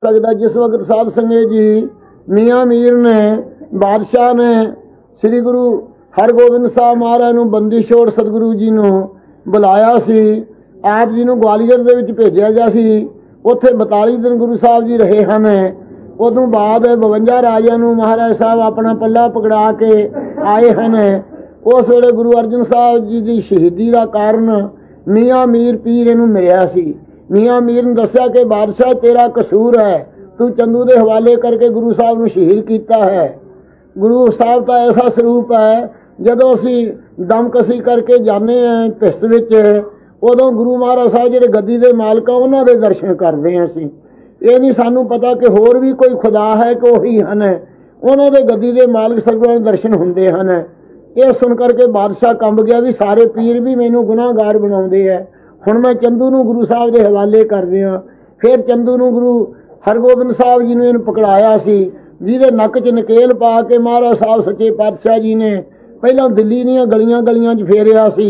लगता जिस वक्त साध संगत जी मियाँ मीर ने बादशाह ने श्री गुरु हरगोबिंद साहब महाराज ਨੂੰ ਬੰਦੀ ਛੋੜ सतगुरु जी ਨੂੰ बुलाया सी। आप जी ਨੂੰ ग्वालियर ਦੇ ਵਿੱਚ ਭੇਜਿਆ ਗਿਆ ਸੀ। ਉੱਥੇ 42 दिन गुरु साहब जी रहे ਹਨ। उदों बाद 52 ਰਾਜਿਆਂ ਨੂੰ महाराज साहब अपना पल्ला पकड़ा के आए हैं। उस वेले गुरु अर्जन साहब जी की शहीदी का कारण मियाँ मीर पीर इनू मिलिया सी। मियाँ मीर ने दस्या कि बादशाह तेरा कसूर है, तू चंदू के हवाले करके गुरु साहब ने शहीद किया है। गुरु साहब का ऐसा स्वरूप है जदों असी दमकसी करके जाने हैं भिस्त विच उदों गुरु महाराज साहब जिहड़े गद्दी के मालक उन्हां दे दर्शन करते हैं। असी ये नहीं सानू पता कि होर भी कोई खुदा है कि वही हैं, उन्हां दे गद्दी के मालक सतगुरां दे दर्शन हुंदे हैं। ये सुन करके बादशाह कंब गया भी सारे पीर भी मैनू गुनाहगार बनाउंदे है। हुण मैं चंदू नूं गुरु साहब के हवाले कर दियां। फिर चंदू नूं गुरु हरगोबिंद साहब जी ने इन्हूं पकड़ाया सी, जिहदे नक च नकेल पा के महाराज साहब सच्चे पातशाह जी ने पहलां दिल्ली दीआं गलियां गलियां च फेरिया सी,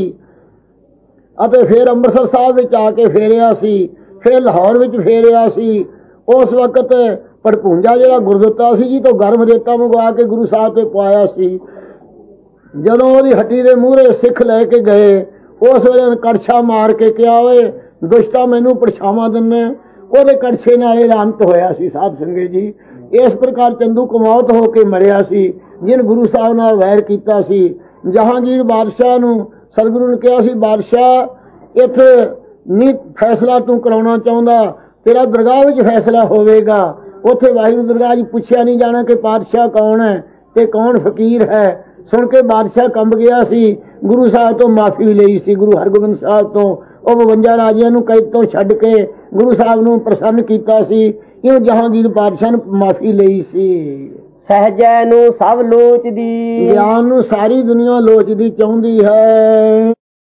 अते फिर अंमृतसर साहब विच आके फेरिया सी, फिर लाहौर विच फेरिया सी। उस वक्त भड़पूंजा जिहड़ा गुरदुत्ता सी जी तो गर्म रेता मंगवा के गुरु साहब ते पवाया सी। जदों ओहदी हट्टी दे मूहरे सिख लैके गए उस वेले कड़छा मार के कहा ओए दुष्टा मैनू परछावां दिन्ने, ओहदे कड़छे नाल लानत होया सी। साध संगत जी इस प्रकार चंदू कमौत होके मरिया सी जिन गुरु साहब नाल वैर कीता सी। जहांगीर बादशाह नूं सतगुरु ने कहा सी बादशाह इत्थे नहीं फैसला तू कराउणा चाहुंदा, तेरा दरगाह विच फैसला होवेगा। उत्थे वाहिगुरू दरगाह च पुछया नहीं जाना कि पातशाह कौन है ते कौन फकीर है। सुन के बादशाह कंब गया सी, गुरु साहब तो माफ़ी लई सी। गुरु हरगोबिंद साहब तो 52 राजियां नूं कैद तो छड्ड के गुरु साहब नूं प्रसन्न कीता सी। इउं जहांगीर बादशाह ने माफ़ी लई सी। सहजै नूं सब लोचदी, ज्ञान नूं सारी दुनिया लोचदी चाहुंदी है।